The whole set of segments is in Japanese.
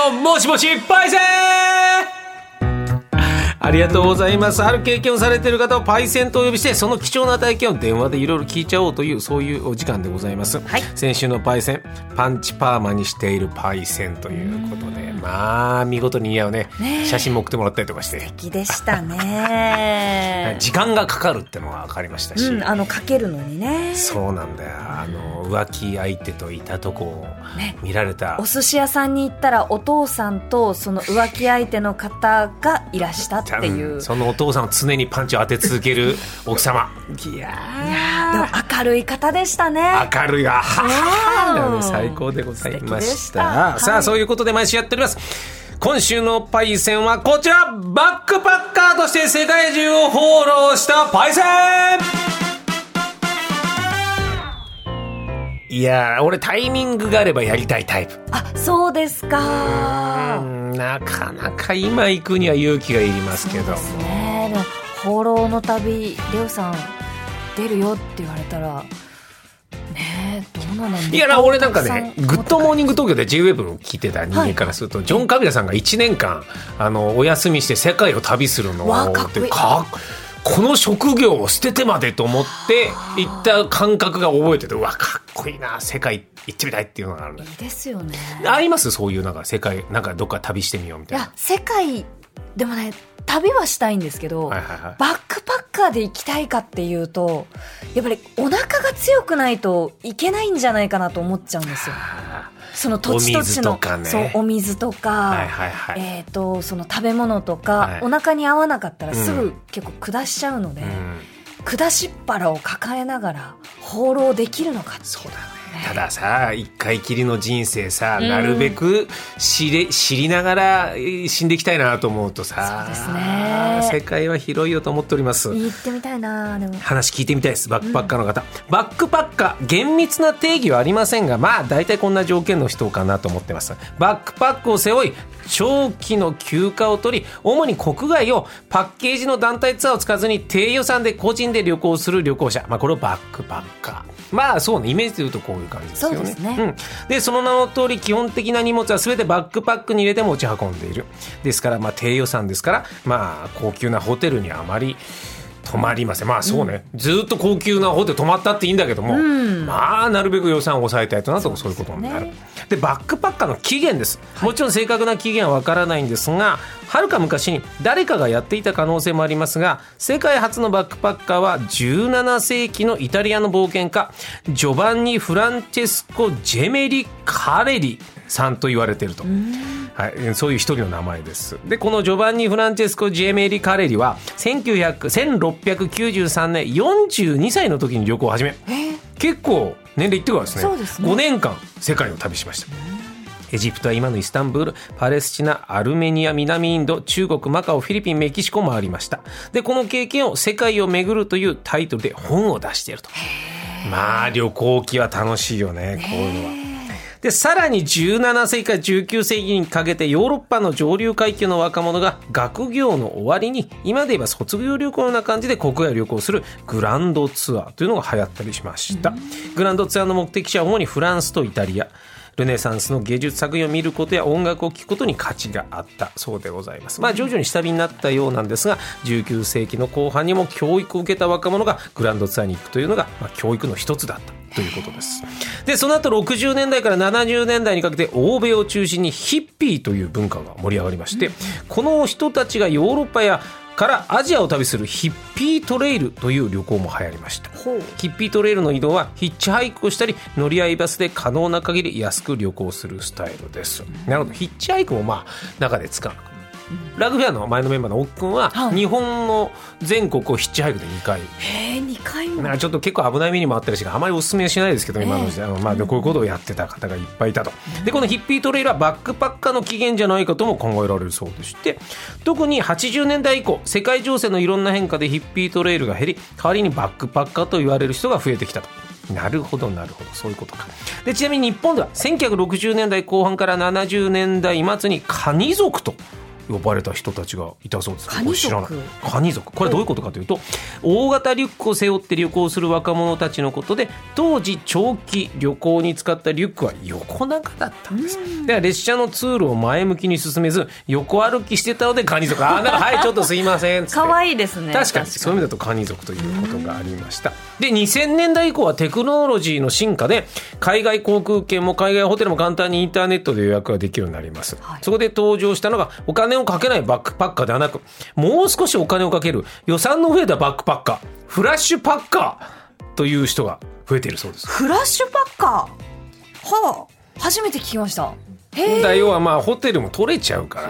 のもしもしパイセン。ありがとうございます。ある経験をされている方をパイセンとお呼びして、その貴重な体験を電話でいろいろ聞いちゃおうという、そういうお時間でございます、はい、先週のパイセン、パンチパーマにしているパイセンということで、まあ見事に似合う ね写真も送ってもらったりとかして、 素敵でしたね時間がかかるってのが分かりましたし、 かけるのにね。 そうなんだよ。浮気相手といたとこを見られた、 お寿司屋さんに行ったらお父さんとその浮気相手の方がいらしたっていう、 そのお父さんを常にパンチを当て続ける奥様。いやでも明るい方でしたね。 明るいが最高でございました。さあ、そういうことで毎週やっております。今週のパイセンはこちら、バックパッカーとして世界中をフォローしたパイセン。いやー、俺タイミングがあればやりたいタイプ。 あ、そうですか。 なかなか今行くには勇気がいりますけども。そうですね。でも放浪の旅、レオさん出るよって言われたらね、どうなんだろう。 いや、俺なんかね、グッドモーニング東京で J-WAVE を聞いてた人間からすると、はい、ジョン・カビラさんが1年間お休みして世界を旅するのをかっこいい。 この職業を捨ててまでと思って行った感覚が覚えてて、うわかっこいいな、世界行ってみたいっていうのがあるんだ。 いいですよね。 あります？そういうなんか世界、なんかどっか旅してみようみたいな。 いや、世界でもね、旅はしたいんですけど、 はいはいはい、 バックパッカーで行きたいかっていうと、やっぱりお腹が強くないといけないんじゃないかなと思っちゃうんですよ。その土地土地の、そうお水とか、はいはいはい、その食べ物とか、はい、お腹に合わなかったらすぐ結構下しちゃうので、下しっ腹を抱えながら放浪できるのかっていう。 そうだね。たださ、一回きりの人生さ、なるべく知りながら死んでいきたいなと思うとさ、 そうですね、 世界は広いよと思っております。 行ってみたいな。でも話聞いてみたいです。バックパッカーの方、バックパッカー厳密な定義はありませんが、まあ大体こんな条件の人かなと思ってます。バックパックを背負い長期の休暇を取り、主に国外をパッケージの団体ツアーを使わずに低予算で個人で旅行する旅行者、これをバックパッカー。まあそうね、イメージで言うとこういう感じですよね。 そうですね、 でその名の通り、基本的な荷物は全てバックパックに入れて持ち運んでいる。ですから低予算ですから、高級なホテルにあまり泊まりません。そうね、ずっと高級なホテル泊まったっていいんだけども、なるべく予算を抑えたいとなると、そういうことになる。でバックパッカーの起源です。もちろん正確な起源はわからないんですが、はるか昔に誰かがやっていた可能性もありますが、世界初のバックパッカーは17世紀のイタリアの冒険家ジョバンニ・フランチェスコ・ジェメリ・カレリさんと言われていると、はい、そういう一人の名前です。でこのジョバンニ・フランチェスコ・ジェメリ・カレリは1693年42歳の時に旅行を始め、結構年齢いってからですね。 そうですね。 5年間世界を旅しました。エジプトは今のイスタンブール、パレスチナ、アルメニア、南インド、中国、マカオ、フィリピン、メキシコもありました。でこの経験を世界を巡るというタイトルで本を出していると。旅行記は楽しいよね、こういうのは。でさらに17世紀から19世紀にかけて、ヨーロッパの上流階級の若者が学業の終わりに、今で言えば卒業旅行のような感じで国外旅行するグランドツアーというのが流行ったりしました。グランドツアーの目的地は主にフランスとイタリア。ルネサンスの芸術作品を見ることや音楽を聴くことに価値があったそうでございます。徐々に下火になったようなんですが、19世紀の後半にも教育を受けた若者がグランドツアーに行くというのが、教育の一つだったということです。でその後60年代から70年代にかけて、欧米を中心にヒッピーという文化が盛り上がりまして、この人たちがヨーロッパやからアジアを旅するヒッピートレイルという旅行も流行りました。ヒッピートレイルの移動はヒッチハイクをしたり、乗り合いバスで可能な限り安く旅行するスタイルです。なるほど、ヒッチハイクも中で使う。ラグフェアの前のメンバーの奥君は、日本の全国をヒッチハイクで2回。 2回も。 ちょっと結構危ない目にもあったりして、あまりおすすめはしないですけど、今の時代こういうことをやってた方がいっぱいいたと。でこのヒッピートレイルはバックパッカーの起源じゃないかとも考えられるそうでして、特に80年代以降、世界情勢のいろんな変化でヒッピートレイルが減り、代わりにバックパッカーと言われる人が増えてきたと。なるほどなるほど、そういうことか。でちなみに日本では1960年代後半から70年代末にカニ族と呼ばれた人たちがいたそうです。 カニ族。 カニ族。これどういうことかというと、大型リュックを背負って旅行する若者たちのことで、当時長期旅行に使ったリュックは横長だったんです。では列車の通路を前向きに進めず横歩きしてたのでカニ族。はいちょっとすいませんつって。 可愛いですね。 確かにそういう意味だとカニ族ということがありました。で2000年代以降はテクノロジーの進化で海外航空券も海外ホテルも簡単にインターネットで予約ができるようになります、はい、そこで登場したのがお金をかけないバックパッカーではなく、もう少しお金をかける予算の増えたバックパッカー、フラッシュパッカーという人が増えているそうです。 フラッシュパッカー、はあ、初めて聞きました。 要はまあホテルも取れちゃうから、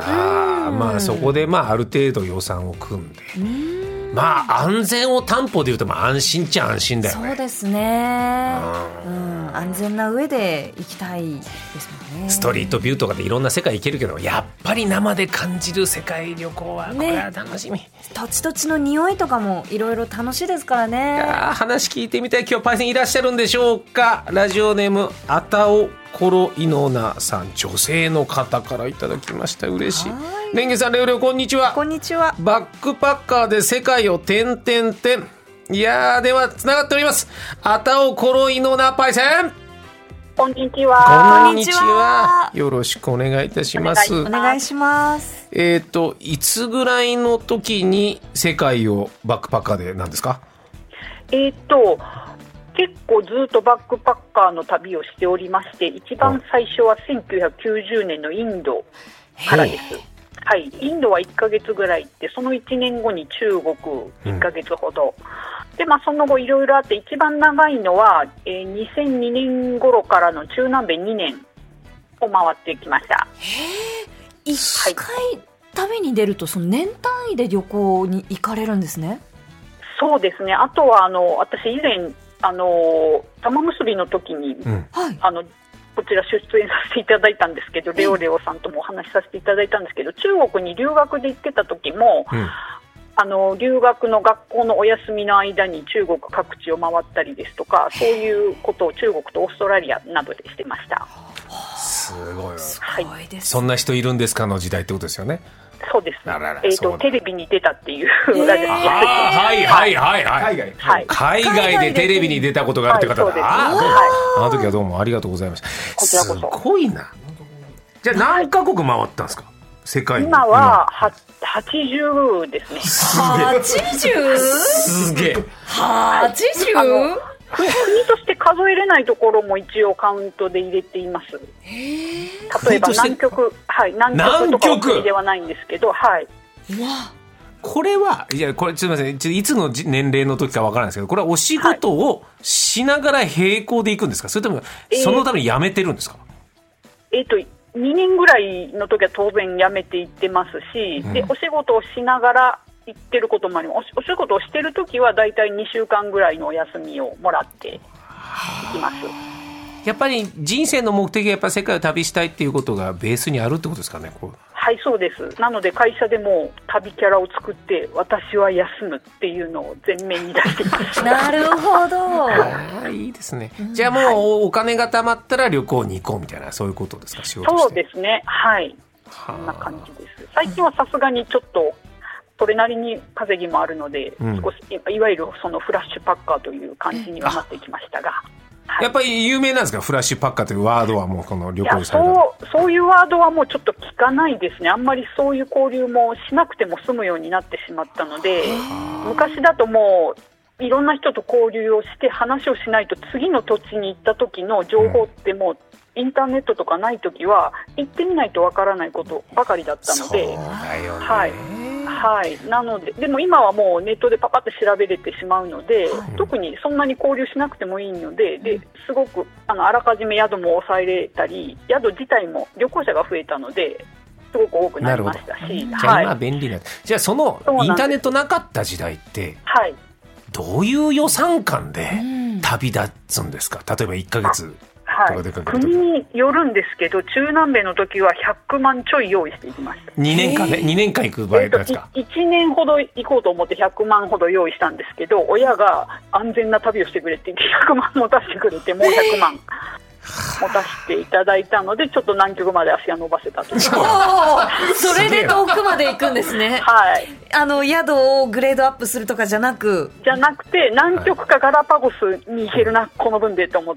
まあそこでまあある程度予算を組んで、まあ安全を担保でいうとまあ安心っちゃ安心だよね。 そうですね、安全な上で行きたいですもんね。 ストリートビューとかでいろんな世界行けるけど、やっぱり生で感じる世界旅行はこれは楽しみ、 土地土地の匂いとかもいろいろ楽しいですからね。 いや話聞いてみたい。今日パイセンいらっしゃるんでしょうか。ラジオネームあたおコロイノナさん、女性の方からいただきました。嬉しい。レンゲさん、レオレオこんにちは。 こんにちは。 バックパッカーで世界を転々転。いやー、ではつながっております。あたおコロイノナパイセン、 こんにちは。 こんにちは。よろしくお願いいたします。 お願いします。 いつぐらいの時に世界をバックパッカーでなんですか？ 結構ずっとバックパッカーの旅をしておりまして、一番最初は1990年のインドからです。はい、インドは1ヶ月ぐらい行って、その1年後に中国1ヶ月ほど、で、その後いろいろあって、一番長いのは、2002年頃からの中南米2年を回ってきました。 1回旅に出るとその年単位で旅行に行かれるんですね。 そうですね。あとは私以前玉結びの時に、こちら出演させていただいたんですけど、レオレオさんともお話しさせていただいたんですけど、中国に留学で行ってた時も、留学の学校のお休みの間に中国各地を回ったりですとか、そういうことを中国とオーストラリアなどでしてました。 すごい、 はい、 そんな人いるんですかの時代ってことですよね。 そうです。テレビに出たっていうラジオ海外でテレビに出たことがあるという方だ。あの時はどうもありがとうございました。 こちらこそ。 すごいな。じゃあ何カ国回ったんですか？世界に。 今は80ですね。 80？ すげえ。 80？ 国として数えれないところも一応カウントで入れています。例えば南極とかは国ではないんですけど、 これはいや、これすみません、いつの年齢の時かわからないですけど、これはお仕事をしながら並行で行くんですか？それともそのために辞めてるんですか ？2年ぐらいの時は当然辞めて行ってますし、でお仕事をしながら行ってることもあります。お仕事をしてる時はだいたい2週間ぐらいのお休みをもらって行きます。 やっぱり人生の目的はやっぱり世界を旅したいっていうことがベースにあるってことですかね？ はい、そうです。なので会社でも旅キャラを作って、私は休むっていうのを前面に出しています。 なるほど。 いいですね。じゃあもうお金が貯まったら旅行に行こうみたいな、そういうことですか？仕事して。 そうですね。はい。そんな感じです。最近はさすがにちょっとそれなりに稼ぎもあるので、少しいわゆるそのフラッシュパッカーという感じにはなってきましたが、 やっぱり有名なんですか？フラッシュパッカーというワードはもうこの旅行された。 そういうワードはもうちょっと聞かないですね。あんまりそういう交流もしなくても済むようになってしまったので、昔だともういろんな人と交流をして話をしないと次の土地に行った時の情報ってもう、インターネットとかない時は行ってみないとわからないことばかりだったので、 そうだよね。 はい、なので、でも今はもうネットでパパって調べれてしまうので、特にそんなに交流しなくてもいいので、すごくあらかじめ宿も抑えれたり、宿自体も旅行者が増えたのですごく多くなりましたし、 じゃあ今便利な、じゃあそのインターネットなかった時代って、どういう予算感で旅立つんですか？例えば1ヶ月国によるんですけど、中南米の時は100万ちょい用意していきました。 2年間ね、2年間行く場合ですか ？1年ほど行こうと思って100万ほど用意したんですけど、親が安全な旅をしてくれって100万持たせてくれて、もう100万持たせていただいたので、ちょっと南極まで足が伸ばせたという。 それで遠くまで行くんですね。 はい。 宿をグレードアップするとかじゃなくて、南極かガラパゴスに行けるな、この分でと思って、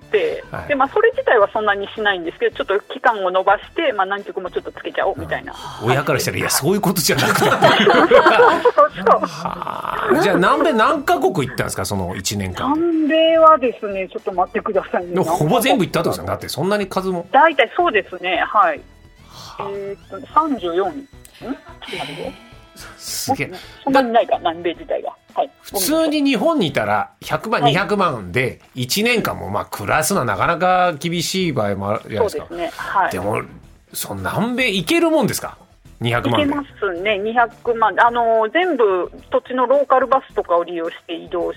で、それ自体はそんなにしないんですけど、ちょっと期間を延ばして、南極もちょっとつけちゃおうみたいな。 親からしたら、いや、そういうことじゃなくて。じゃあ、南米何カ国行ったんですか、その1年間。 南米はですね、ちょっと待ってくださいね。 ほぼ全部行ったってことですか。だって、そんなに数も。 大体そうですね、はい。34。 すげえ。 そんなにないか、南米自体が。はい。 普通に日本にいたら100万、200万で1年間も暮らすのはなかなか厳しい場合もあるじゃないですか。 そうですね。はい。 でも、南米行けるもんですか？200万で。 行けますね、200万。全部土地のローカルバスとかを利用して移動して、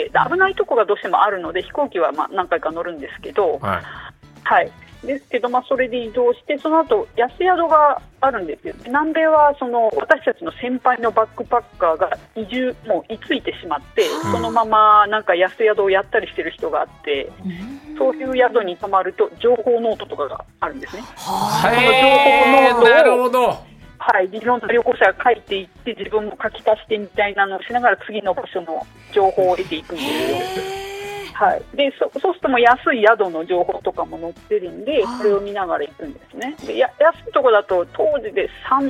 危ないとこがどうしてもあるので、飛行機は何回か乗るんですけど、 はい。 はい。ですけど、それで移動して、その後安宿があるんですよ。南米は私たちの先輩のバックパッカーがもう居ついてしまって、そのままなんか安宿をやったりしてる人があって、そういう宿に泊まると情報ノートとかがあるんですね。その情報ノートを、 なるほど。 はい、いろんな旅行者が書いていって自分も書き足してみたいなのをしながら次の場所の情報を得ていくんですよ。はい、でそうするともう安い宿の情報とかも載ってるんで、それを見ながら行くんですね。で安いとこだと当時で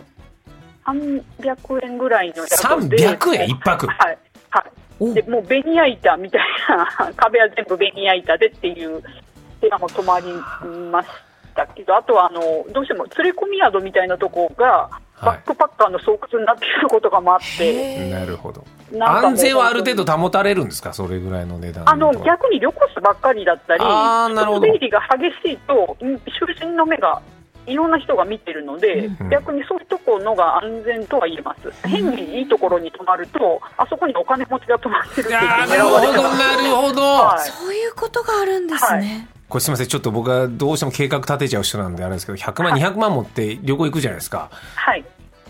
300円ぐらいの宿で 300円1泊。 はい、はい、でもうベニヤ板みたいな壁は全部ベニヤ板でっていう部屋も泊まりましたけど、あとはどうしても連れ込み宿みたいなとこがバックパッカーの巣窟になっていることがあって、 なるほど。安全はある程度保たれるんですか、それぐらいの値段。 逆に旅行者ばっかりだったり、出入りが激しいと囚人の目がいろんな人が見てるので、逆にそういうところのが安全とは言えます。変にいいところに泊まると、あそこにお金持ちが泊まってるって言って狙われてます。 なるほど、 はい、そういうことがあるんですね。はい、 これすみません、ちょっと僕はどうしても計画立てちゃう人なんであれですけど、100万、200万持って旅行行くじゃないですか。 はい。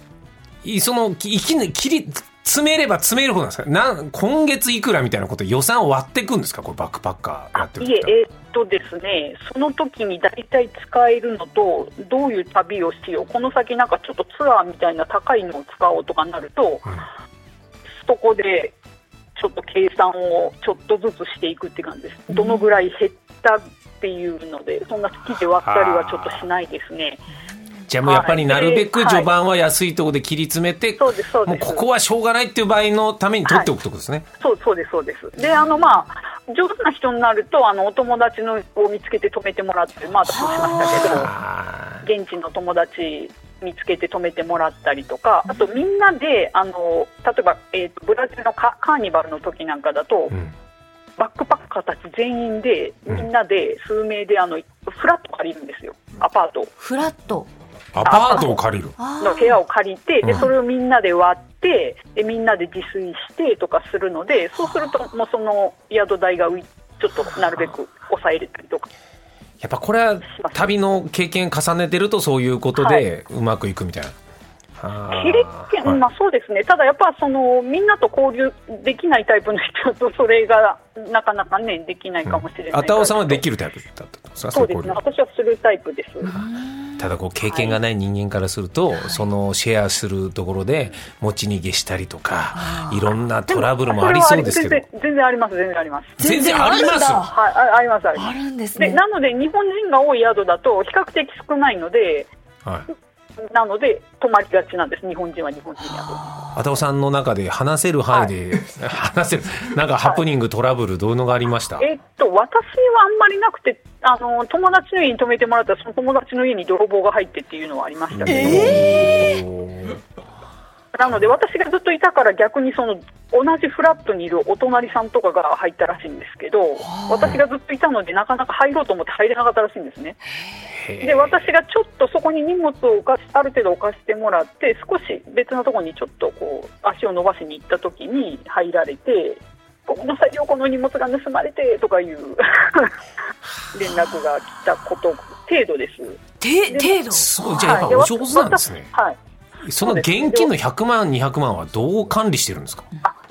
切り詰めれば詰めるほどなんですか。今月いくらみたいなこと予算を割っていくんですか、これバックパッカーやってる時。ですね、その時に大体使えるのと、どういう旅をしよう、この先なんかちょっとツアーみたいな高いのを使おうとかなると、そこでちょっと計算をちょっとずつしていくって感じです。どのぐらい減ったっていうので、そんな好きで割ったりはちょっとしないですね。 じゃあもうやっぱりなるべく序盤は安いところで切り詰めて、もうここはしょうがないっていう場合のために取っておくところですね。 そうですで、上手な人になるとお友達を見つけて泊めてもらって、私もしましたけど、現地の友達見つけて泊めてもらったりとか、あとみんなで例えば、ブラジルのカーニバルの時なんかだと、バックパッカーたち全員でみんなで数名でフラット借りるんですよ、アパートを。 フラットアパートを借りるの部屋を借りて、でそれをみんなで割って、でみんなで自炊してとかするので、そうするともうその宿代がちょっとなるべく抑えれたりとか。 やっぱこれは旅の経験重ねてるとそういうことでうまくいくみたいな。 そうですね。ただやっぱみんなと交流できないタイプの人とそれがなかなかねできないかもしれない。 あたおさんはできるタイプだったんですか？ そうですね。私はするタイプです。 ただ経験がない人間からすると、そのシェアするところで持ち逃げしたりとか、いろんなトラブルもありそうですけど。 全然あります。 全然あります。 はい、あります。 あるんですね。 なので日本人が多い宿だと比較的少ないので。なので泊まりがちなんです。日本人は日本人やと。 あたおさんの中で話せる範囲で、話せるなんかハプニング、トラブルどういうのがありました？ 私はあんまりなくて、友達の家に泊めてもらったらその友達の家に泥棒が入ってっていうのはありましたけど、なので私がずっといたから逆に同じフラットにいるお隣さんとかが入ったらしいんですけど、私がずっといたのでなかなか入ろうと思って入れなかったらしいんですね。で私がちょっとそこに荷物をある程度置かせてもらって、少し別のところにちょっと足を伸ばしに行った時に入られて、ごめんなさい、この荷物が盗まれてとかいう連絡が来たこと程度です。 程度。 そうじゃあやっぱお上手なんですね。はい。その現金の100万200万はどう管理してるんですか？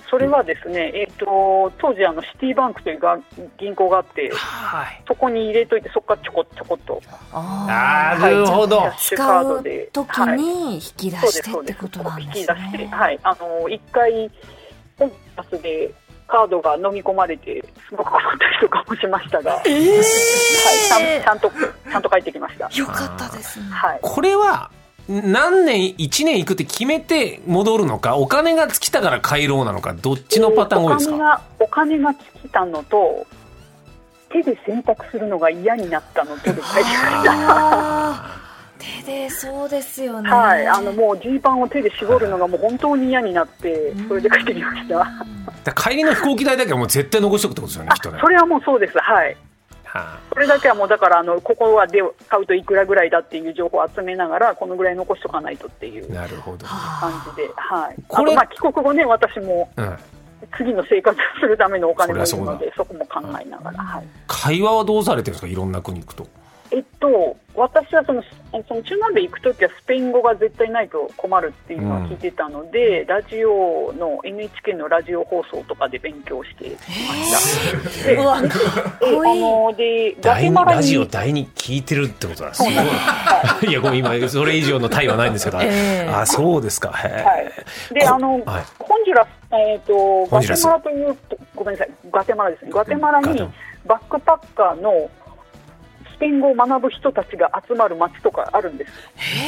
それはですね、当時シティバンクという銀行があって、そこに入れといて、そこからちょこっと。 なるほど。 使う時に引き出してってことなんですね。 引き出して、一回コンパスでカードが飲み込まれてすごく困ったりとかもしましたが、ちゃんと帰ってきました。 よかったですね。 これは何年1年行くって決めて戻るのか、お金が尽きたから帰ろうなのか、どっちのパターン多いですか？ お金が尽きたのと、手で洗濯するのが嫌になったのとで帰ってきました手で、そうですよね。 もうジーパンを手で絞るのがもう本当に嫌になって、それで帰ってきました。 帰りの飛行機代だけはもう絶対残しておくってことですよね、きっとね。 それはもうそうです。それだけはもうだからここはで買うといくらぐらいだっていう情報を集めながら、このぐらい残しとかないとっていう感じで、これ帰国後ね、私も次の生活をするためのお金もいるので、そこも考えながら。 会話はどうされてるんですか、いろんな国行くと？ 私はその中南米行くときはスペイン語が絶対ないと困るっていうのは聞いてたので、ラジオの NHK のラジオ放送とかで勉強してました。 ラジオ第2聞いてるってことなんですね。いや、ごめん、今それ以上のタイはないんですけど、そうですか。 で、ホンジュラス、ガテマラという、ごめんなさい、ガテマラですね。ガテマラにバックパッカーのスペイン語を学ぶ人たちが集まる街とかあるんです。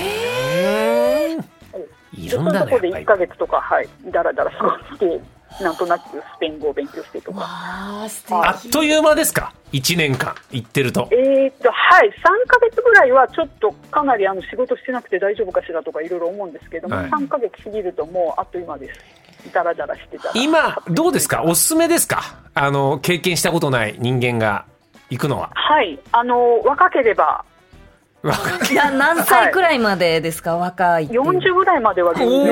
いるんだね。 そこで1ヶ月とか、だらだら過ごして、なんとなくスペイン語を勉強してとか。 あっという間ですか、1年間行ってると。 3ヶ月ぐらいはちょっとかなり仕事してなくて大丈夫かしらとかいろいろ思うんですけども、3ヶ月過ぎるともうあっという間です。だらだらしてたら。 今どうですか、おすすめですか、経験したことない人間が行くのは。 若ければ。 何歳くらいまでですか、若いっていう。 40ぐらいまでは。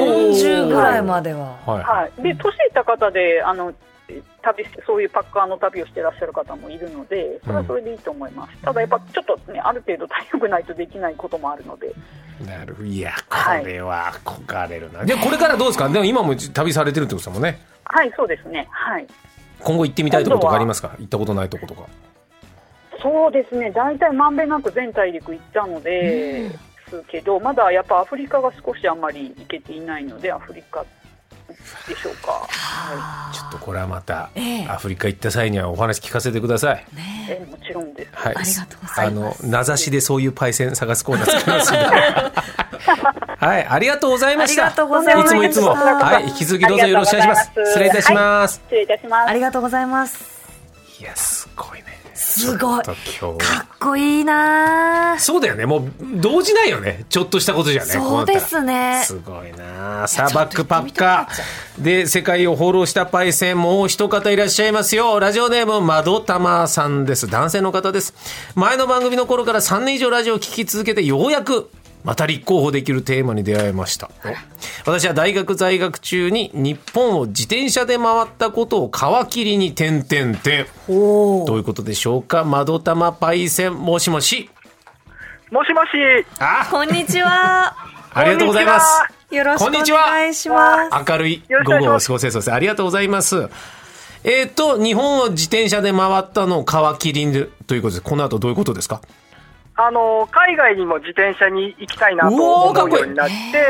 40ぐらいまでは。 で、年いった方でそういうパッカーの旅をしていらっしゃる方もいるので、それはそれでいいと思います。ただやっぱちょっとね、ある程度体力ないとできないこともあるので。 いや、これは憧れるな。で、これからどうですか？でも今も旅されてるってことですもんね。 そうですね。 今後行ってみたいところとかありますか？行ったことないところとか。 そうですね、大体まんべんなく全大陸行ったのですけど、まだやっぱアフリカが少しあんまり行けていないので、アフリカでしょうか。 ちょっとこれはまたアフリカ行った際にはお話聞かせてください。 もちろんです。 ありがとうございます。 名指しでそういうパイセン探すコーナー作りますのでありがとうございました。いつも、引き続きどうぞよろしくお願いします。失礼いたします。 失礼いたします。 ありがとうございます。 いや、すごいね。 すごい。かっこいいな。 そうだよね。もう動じないよね。ちょっとしたことじゃね。 そうですね。 すごいな。さあ、バックパッカーで世界を放浪したパイセン、もう一方いらっしゃいますよ。ラジオネームまどたまさんです。男性の方です。前の番組の頃から3年以上ラジオを聞き続けて、ようやくまた立候補できるテーマに出会いました。私は大学在学中に日本を自転車で回ったことを皮切りにどういうことでしょうか。まどたまパイセン、もしもし。 もしもし。 こんにちは。 ありがとうございます。 よろしくお願いします。 明るい午後を過ごせそうです。ありがとうございます。日本を自転車で回ったのを皮切りにということです。この後どういうことですか？ 海外にも自転車に行きたいなと思うようになって、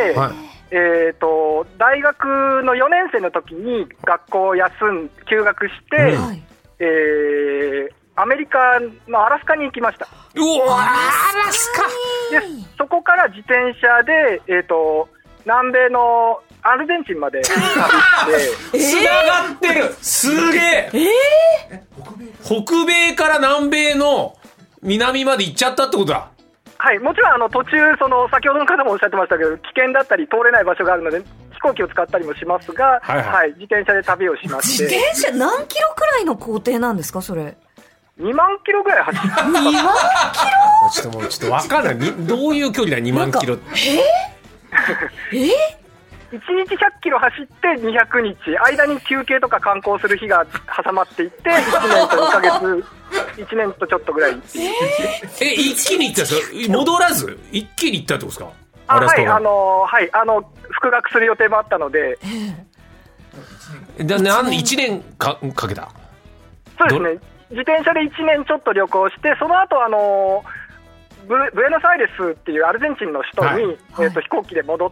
大学の4年生の時に学校を休学して、アメリカのアラスカに行きました。 アラスカで、そこから自転車で、南米のアルゼンチンまで旅してつながってる。すげえ。北米から南米の南まで行っちゃったってことだ。 はい、もちろん途中先ほどの方もおっしゃってましたけど、危険だったり通れない場所があるので飛行機を使ったりもしますが、自転車で旅をしまして。 自転車何キロくらいの行程なんですか、それ。 2万キロぐらい走って2 万キロちょっと分かんない。どういう距離だ、2万キロって。 1日100キロ走って200日、間に休憩とか観光する日が挟まっていって1年と2ヶ月1年とちょっとぐらいっていう一気に行ったんですか？戻らず一気に行ったってことですか？ はい、復学する予定もあったので。 1年かけた。 そうですね、自転車で1年ちょっと旅行して、その後ブエノスアイレスっていうアルゼンチンの首都に、飛行機で戻って、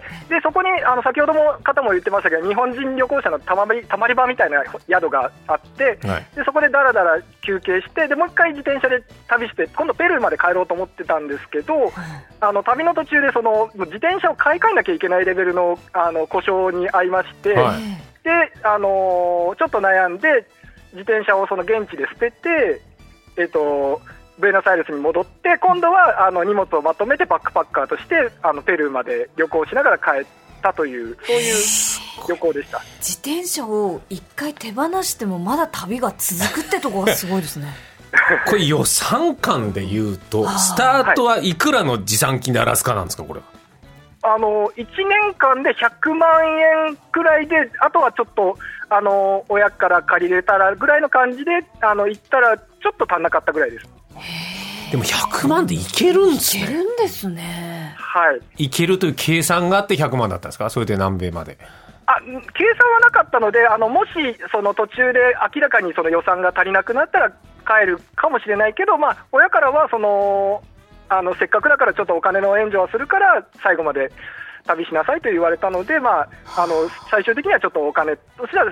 でそこに先ほども方も言ってましたけど、日本人旅行者のたまり場みたいな宿があって、でそこでだらだら休憩して、でもう一回自転車で旅して、今度ペルーまで帰ろうと思ってたんですけど、旅の途中で自転車を買い替えなきゃいけないレベルの故障に遭いまして、でちょっと悩んで自転車をその現地で捨てて、ブエノスアイレスに戻って、今度は荷物をまとめてバックパッカーとしてペルーまで旅行しながら帰ったという、そういう旅行でした。 自転車を一回手放してもまだ旅が続くってところがすごいですね。 これ予算感でいうとスタートはいくらの持参金でアラスカなんですか？これは 1年間で100万円くらいで、あとはちょっと親から借りれたらぐらいの感じで行ったらちょっと足んなかったぐらいです。 でも100万でいけるんですね。 いけるんですね。 はい。 いけるという計算があって100万だったんですか？それで南米まで。 計算はなかったので、もしその途中で明らかにその予算が足りなくなったら帰るかもしれないけど、親からはせっかくだからちょっとお金の援助はするから最後まで旅しなさいと言われたので、最終的にはちょっとお金としては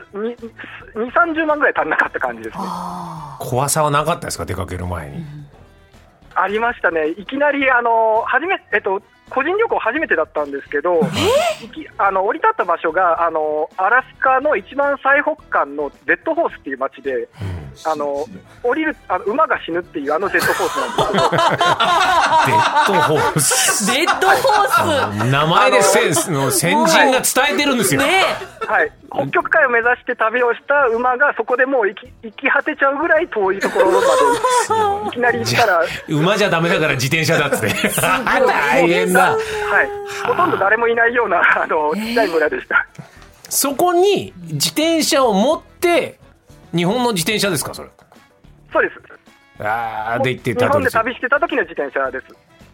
2、30万ぐらい足りなかった感じですね。 怖さはなかったですか？出かける前に。 ありましたね。いきなり個人旅行初めてだったんですけど、降り立った場所がアラスカの一番最北端のデッドホースっていう街で、降りる馬が死ぬっていうデッドホースなんですけどデッドホースデッドホース名前で先人が伝えてるんですよ、 はい、北極海を目指して旅をした馬がそこでもう行き果てちゃうぐらい遠いところまでいきなり行ったら馬じゃダメだから自転車だっつって大変だ、 はい、ほとんど誰もいないような小さい村でした。 そこに自転車を持って日本の自転車ですか？それそうです。 で行って日本で旅してた時の自転車です。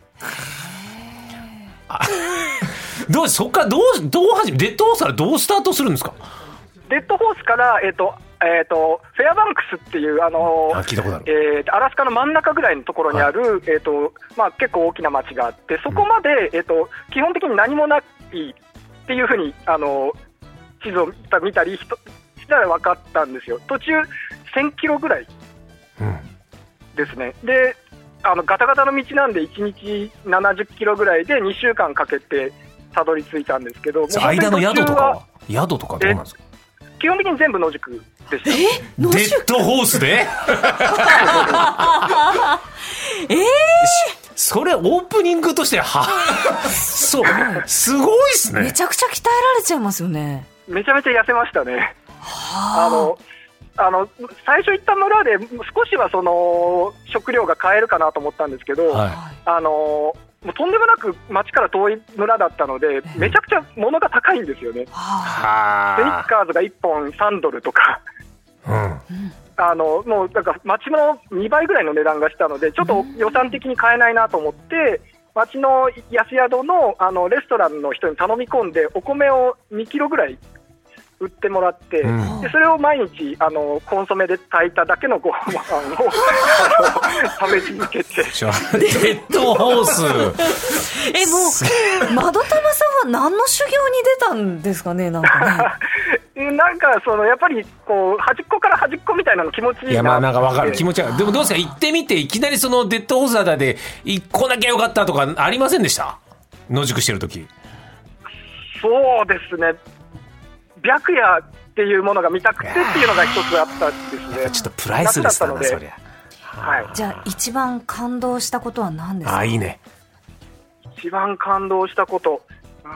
そっからどう始め、デッドホースからどうスタートするんですか？ デッドホースからフェアバンクスっていう聞いたことある、 アラスカの真ん中ぐらいのところにある、結構大きな町があって、そこまで、基本的に何もないっていうふうに地図を見たりしたら分かったんですよ。途中1000キロぐらいですね、でガタガタの道なんで1日70キロぐらいで2週間かけてたどり着いたんですけど、 間の宿とかどうなんですか？ 基本的に全部野宿でした。 デッドホースでそれオープニングとしてそうすごいですね。 めちゃくちゃ鍛えられちゃいますよね。 めちゃめちゃ痩せましたね。最初行った村で少しは食料が買えるかなと思ったんですけど、もうとんでもなく町から遠い村だったので、めちゃくちゃ物が高いんですよね。スニッカーズが1本$3とか、もうなんか町の2倍ぐらいの値段がしたので、ちょっと予算的に買えないなと思って、町の安宿のレストランの人に頼み込んでお米を2キロぐらい売ってもらって、でそれを毎日コンソメで炊いただけのご飯を食べ続けて。 デッドホースもうまどたまさんは何の修行に出たんですかね？なんかやっぱりこう端っこから端っこみたいなの気持ちいいな。 いやなんか分かる気持ちは。でもどうですか、行ってみていきなりデッドホースだで行こなきゃよかったとかありませんでした？野宿してる時。 そうですね、白夜っていうものが見たくてっていうのが一つあったんですね。 ちょっとプライスレスだなそりゃ。 じゃあ一番感動したことは何ですか？ いいね。 一番感動したこと、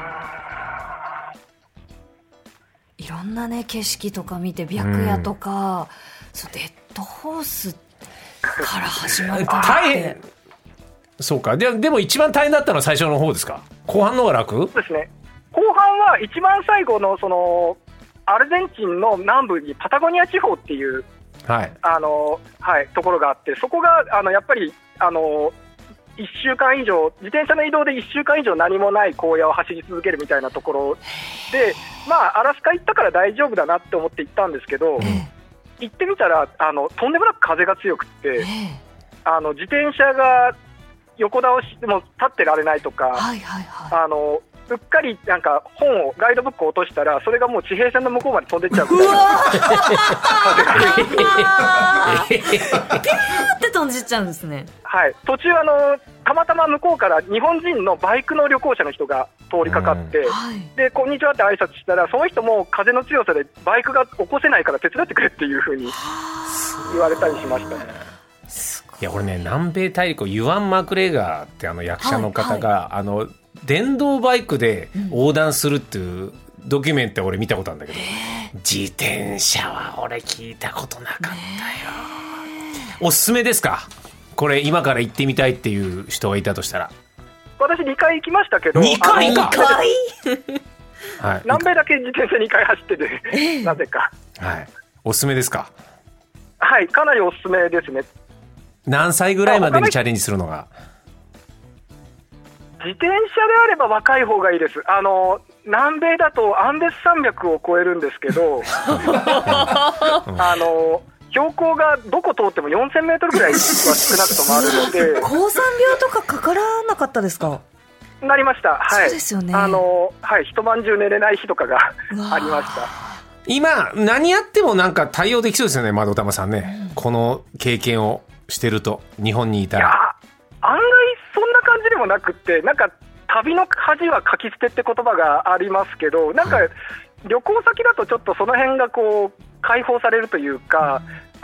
いろんなね景色とか見て白夜とか、デッドホースから始まった大変。そうか。でも一番大変だったのは最初の方ですか？後半の方が楽？ そうですね、後半は一番最後のアルゼンチンの南部にパタゴニア地方っていう、ところがあって、そこがやっぱり 1週間以上、自転車の移動で1週間以上何もない荒野を走り続けるみたいなところで、アラスカ行ったから大丈夫だなって思って行ったんですけど、行ってみたらとんでもなく風が強くって、自転車が横倒しでも立ってられないとか、うっかりなんかガイドブックを落としたらそれがもう地平線の向こうまで飛んでっちゃうみたいなピューって飛んでっちゃうんですね。 はい、途中たまたま向こうから日本人のバイクの旅行者の人が通りかかって、でこんにちはって挨拶したら、その人も風の強さでバイクが起こせないから手伝ってくれっていう風に言われたりしましたね。 いやこれね、南米大陸をユアン・マクレガーって役者の方が、電動バイクで横断するっていうドキュメント俺見たことあるんだけど、自転車は俺聞いたことなかったよ。おすすめですか、これ今から行ってみたいっていう人がいたとしたら。 私2回行きましたけど。 2回かはい、南米だけ自転車2回走ってて、なぜか、 はい、おすすめですか。 はい、かなりおすすめですね。 何歳ぐらいまでにチャレンジするのが。 自転車であれば若い方がいいです。南米だとアンデス山脈を越えるんですけど標高がどこ通っても4000メートルぐらいは少なくともあるので高山病とかかからなかったですか。 なりました、はい、 そうですよね。 一晩中寝れない日とかがありました。 今何やってもなんか対応できそうですよね、窓玉さんね、この経験をしてると。日本にいたら案外そんな感じでもなくって、なんか旅の恥はかき捨てって言葉がありますけど、なんか旅行先だとちょっとその辺がこう解放されるというか、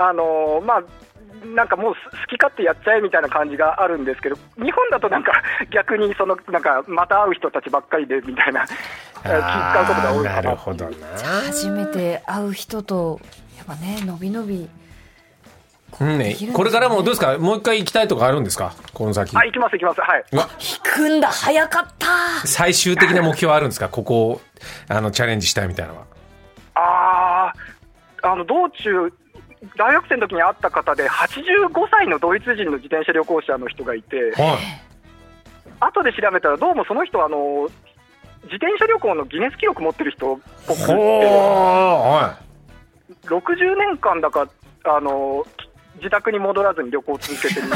なんかもう好き勝手やっちゃえみたいな感じがあるんですけど、日本だとなんか逆になんかまた会う人たちばっかりでみたいな気使うことが多いかな。 なるほどな。 初めて会う人とやっぱね、のびのびこれからもどうですか、もう一回行きたいとかあるんですか、この先。 行きます、はい。 行くんだ、早かった。 最終的な目標あるんですか、ここをチャレンジしたいみたいなのは。 道中大学生の時に会った方で85歳のドイツ人の自転車旅行者の人がいて、後で調べたらどうもその人は自転車旅行のギネス記録持ってる人っぽくて、60年間だか自宅に戻らずに旅行を続けてる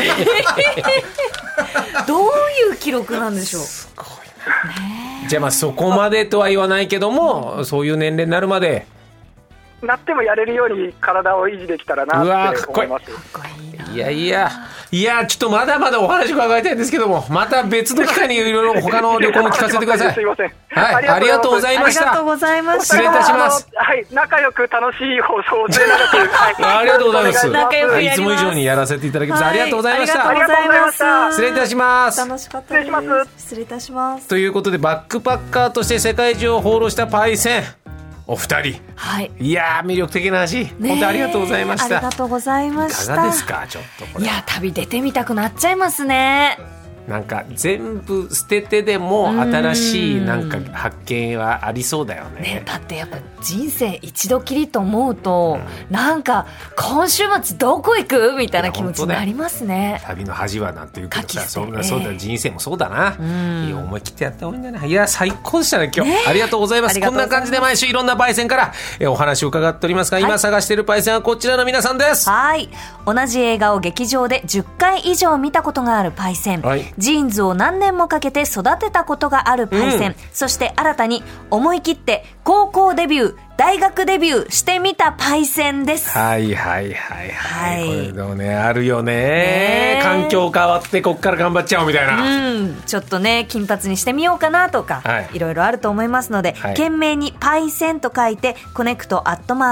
どういう記録なんでしょう。 すごいな。じゃあそこまでとは言わないけども、そういう年齢になるまでなってもやれるように体を維持できたらなって思います。 いやちょっとまだまだお話伺いたいんですけども、また別の機会にいろいろ他の旅行も聞かせてください。 すいません。 はい、ありがとうございました。 ありがとうございました。 失礼いたします。 はい、仲良く楽しい放送を末永く、 ありがとうございます。 仲良くやります。 いつも以上にやらせていただきます。ありがとうございました。 ありがとうございました。 失礼いたします。 楽しかったです。失礼いたします。 ということで、バックパッカーとして世界中を放浪したパイセンお二人、いや魅力的な話、本当ありがとうございました。 ありがとうございました。 いかがですか、ちょっとこれ。 いや、旅出てみたくなっちゃいますね。 なんか全部捨ててでも新しいなんか発見はありそうだよ ね。 だってやっぱ人生一度きりと思うと、なんか今週末どこ行くみたいな気持ちになりますね。 旅の恥はなんていうけどさ、そうだ、人生もそうだな、いや思い切ってやった方がいいんだな。いや最高でしたね今日、ありがとうございます。こんな感じで毎週いろんなパイセンからお話を伺っておりますが、今探しているパイセンはこちらの皆さんです。 はい、同じ映画を劇場で10回以上見たことがあるパイセン、ジーンズを何年もかけて育てたことがあるパイセン、そして新たに思い切って高校デビュー、大学デビューしてみたパイセンです。 はい、これでもね、あるよね、環境変わってこっから頑張っちゃおうみたいな、 ちょっとね金髪にしてみようかなとか、いろいろあると思いますので、懸命にパイセンと書いてコネクト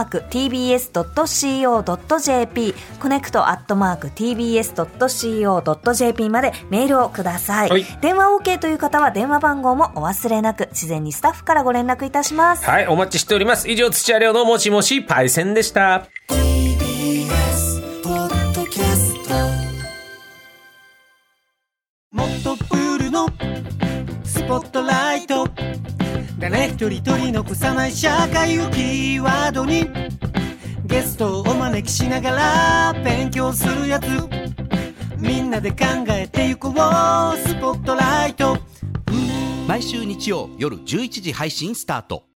@tbs.co.jp コネクト@tbs.co.jp までメールをください。電話 OK という方は電話番号もお忘れなく、事前にスタッフからご連絡いたします。 はい、お待ちしております。以上、土屋レオのもしもしパイセンでした。 TBS ポッドキャスト、もっとプールのスポットライト、誰一人取り残さない社会をキーワードに、ゲストをお招きしながら勉強するやつ、 みんなで考えてゆこうスポットライト。 毎週日曜夜11時配信スタート。